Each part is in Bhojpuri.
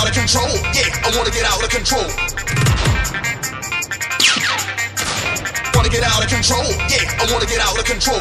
out of control. Yeah, I wanna get out of control. Wanna get out of control. Yeah, I wanna get out of control.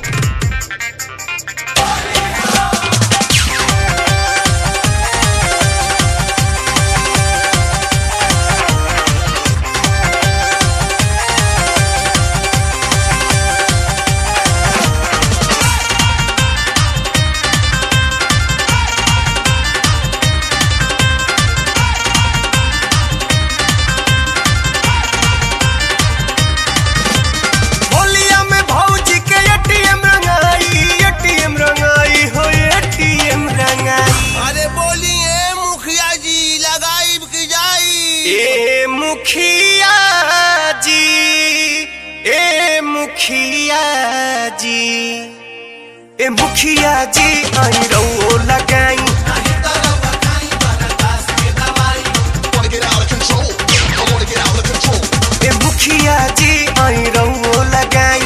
मुखिया जी आई रहो लगाई मुखिया जी आई रहो लगाई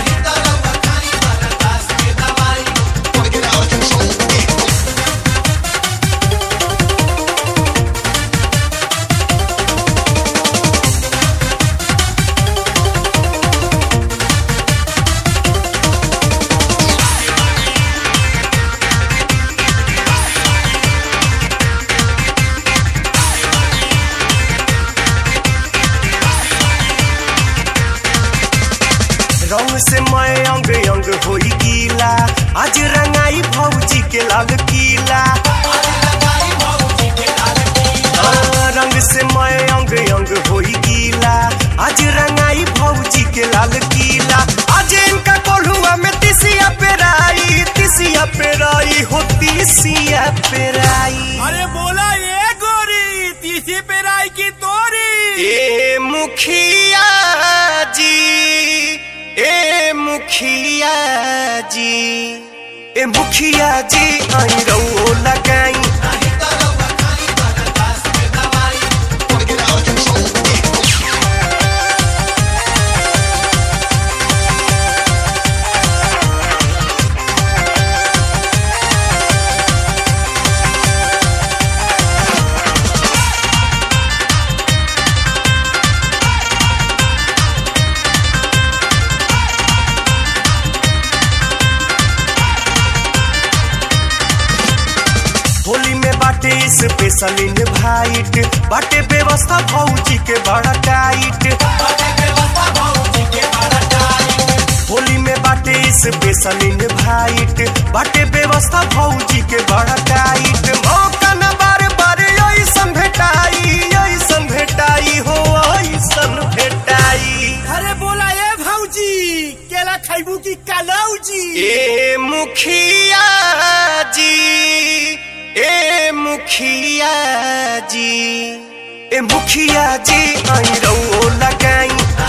रंग से मैं अंग अंग होई गीला आज रंगाई भौजी के लाल किला रंग से मैं अंग अंग होई गीला आज रंगाई भौजी के लाल किला आज इनका कोल्हुआ में तिसिया पेराई हो तिसिया पेराई। अरे बोला ये गोरी तीसी पेराई की तोरी। ए मुखिया जी मुखिया जी आई रहो लगाई होली में बाटे स्पेशल इनवाइट बाटे व्यवस्था भौजी के बड़ा टाइट होली में बाटे स्पेशल इनवाइट बाटे व्यवस्था भौजी के बड़ा टाइट मौका न बार बार ऐसन भेटाई हो ऐसन भेटाई। अरे बोला ये भौजी केला खाइबू की कलौजी। ए मुखिया जी मुखिया जी आई रहो लगाई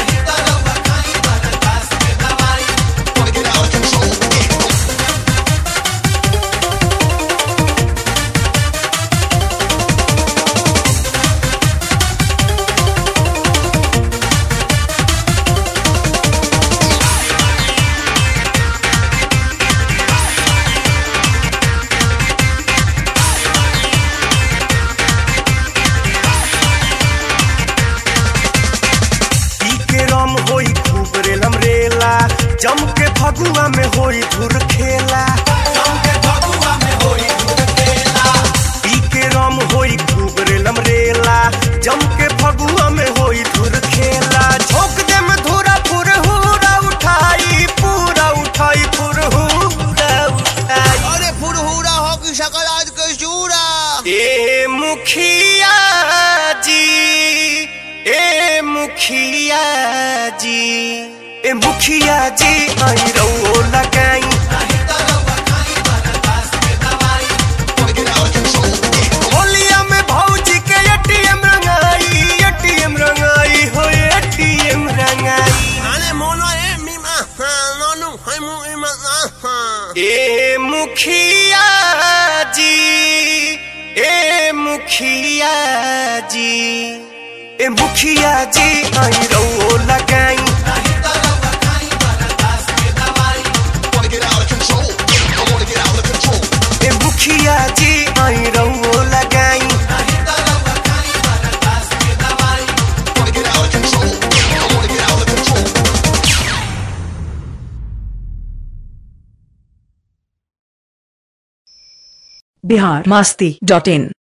जम के फगुआ में होई धुर खेला पी के रम होई खूब रेलम रेला जम के फगुआ में होई धुर खेला झोंक दे में धुरा फुरहुरा उठाई पूरा उठाई फुरहुरा उठाई। अरे फुरहुरा हो की शकल आज के चूरा। ए मुखिया जी आई रहो लगाई होलिया में भौजी के एटीएम रंगाई हो एटीएम रंगाई। अरे मोनो ए मीमा नोनु है मु ए मुखिया जी आई रहो लगाई मुखिया जी आई रहो लगाई। biharmasti.in